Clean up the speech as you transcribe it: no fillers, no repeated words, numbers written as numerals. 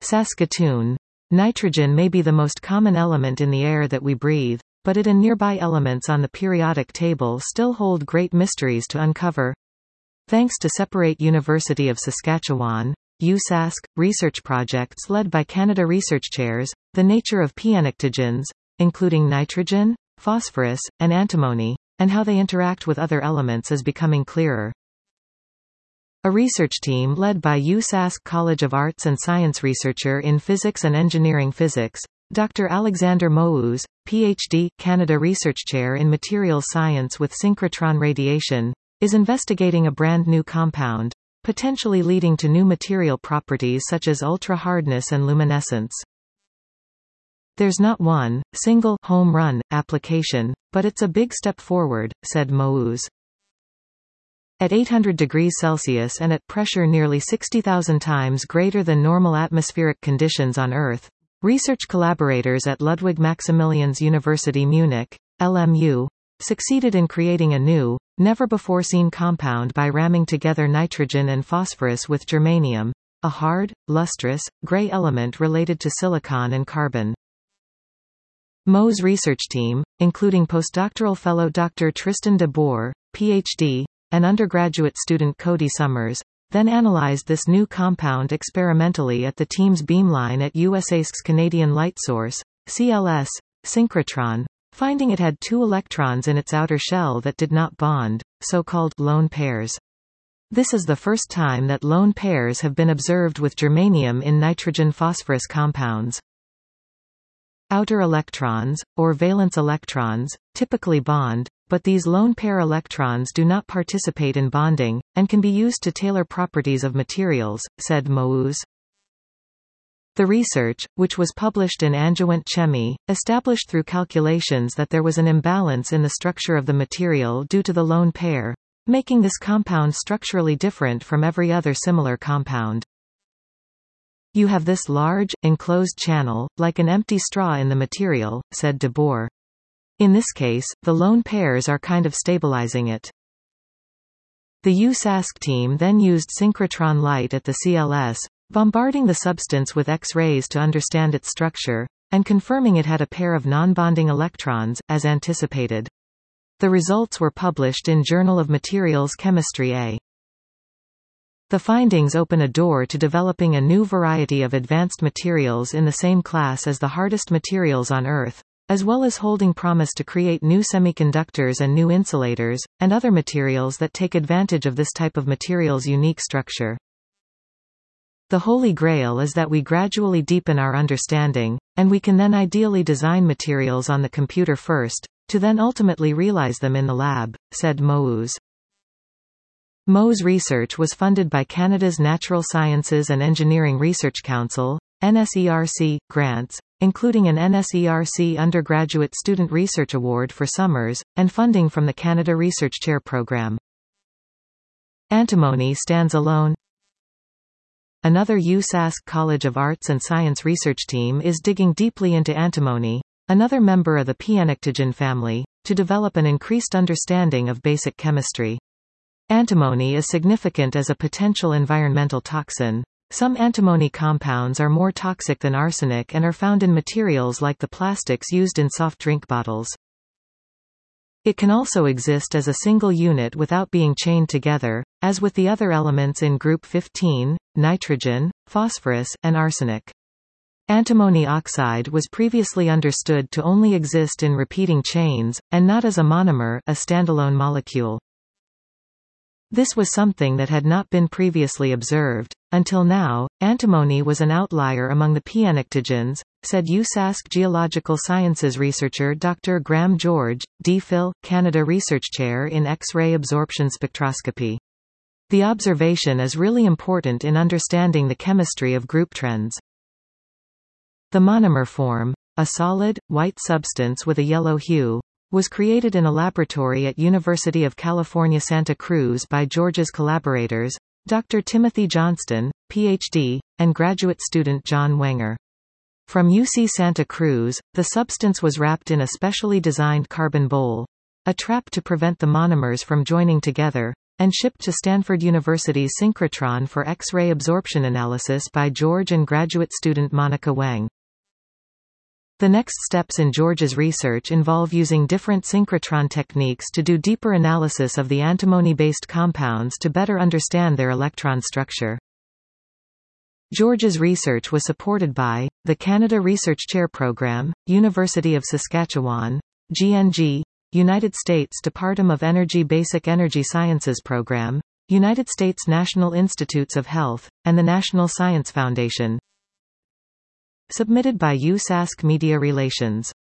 Saskatoon. Nitrogen may be the most common element in the air that we breathe, but it and nearby elements on the periodic table still hold great mysteries to uncover. Thanks to separate University of Saskatchewan, USask, research projects led by Canada Research Chairs, the nature of p-enectogens, including nitrogen, phosphorus, and antimony, and how they interact with other elements is becoming clearer. A research team led by USask College of Arts and Science researcher in physics and engineering physics, Dr. Alexander Mouz, Ph.D., Canada Research Chair in Materials Science with Synchrotron Radiation, is investigating a brand new compound, potentially leading to new material properties such as ultra-hardness and luminescence. There's not one single home run application, but it's a big step forward, said Mouz. At 800 degrees Celsius and at pressure nearly 60,000 times greater than normal atmospheric conditions on Earth, research collaborators at Ludwig Maximilians University Munich, LMU, succeeded in creating a new, never-before-seen compound by ramming together nitrogen and phosphorus with germanium, a hard, lustrous, gray element related to silicon and carbon. Mo's research team, including postdoctoral fellow Dr. Tristan de Boer, Ph.D., and undergraduate student Cody Summers, then analyzed this new compound experimentally at the team's beamline at USask's Canadian Light Source, CLS, synchrotron, finding it had 2 electrons in its outer shell that did not bond, so-called lone pairs. This is the first time that lone pairs have been observed with germanium in nitrogen-phosphorus compounds. Outer electrons, or valence electrons, typically bond, but these lone pair electrons do not participate in bonding, and can be used to tailor properties of materials, said Mouz. The research, which was published in Adjuvant Chemie, established through calculations that there was an imbalance in the structure of the material due to the lone pair, making this compound structurally different from every other similar compound. You have this large, enclosed channel, like an empty straw in the material, said de Boer. In this case, the lone pairs are kind of stabilizing it. The USask team then used synchrotron light at the CLS, bombarding the substance with X-rays to understand its structure, and confirming it had a pair of non-bonding electrons, as anticipated. The results were published in Journal of Materials Chemistry A. The findings open a door to developing a new variety of advanced materials in the same class as the hardest materials on Earth, as well as holding promise to create new semiconductors and new insulators, and other materials that take advantage of this type of material's unique structure. The Holy Grail is that we gradually deepen our understanding, and we can then ideally design materials on the computer first, to then ultimately realize them in the lab, said Mouz. Mo's research was funded by Canada's Natural Sciences and Engineering Research Council, NSERC, grants, including an NSERC Undergraduate Student Research Award for Summers, and funding from the Canada Research Chair Program. Antimony stands alone. Another USask College of Arts and Science research team is digging deeply into antimony, another member of the p-enectogen family, to develop an increased understanding of basic chemistry. Antimony is significant as a potential environmental toxin. Some antimony compounds are more toxic than arsenic and are found in materials like the plastics used in soft drink bottles. It can also exist as a single unit without being chained together, as with the other elements in group 15, nitrogen, phosphorus, and arsenic. Antimony oxide was previously understood to only exist in repeating chains, and not as a monomer, a standalone molecule. This was something that had not been previously observed. Until now, antimony was an outlier among the p-enectogens, said USask Geological Sciences researcher Dr. Graham George, DPhil, Canada Research Chair in X-ray Absorption Spectroscopy. The observation is really important in understanding the chemistry of group trends. The monomer form, a solid, white substance with a yellow hue, was created in a laboratory at University of California Santa Cruz by George's collaborators, Dr. Timothy Johnston, Ph.D., and graduate student John Wenger. From UC Santa Cruz, the substance was wrapped in a specially designed carbon bowl, a trap to prevent the monomers from joining together, and shipped to Stanford University's synchrotron for X-ray absorption analysis by George and graduate student Monica Wang. The next steps in George's research involve using different synchrotron techniques to do deeper analysis of the antimony-based compounds to better understand their electron structure. George's research was supported by the Canada Research Chair Program, University of Saskatchewan, GNG, United States Department of Energy Basic Energy Sciences Program, United States National Institutes of Health, and the National Science Foundation. Submitted by USask Media Relations.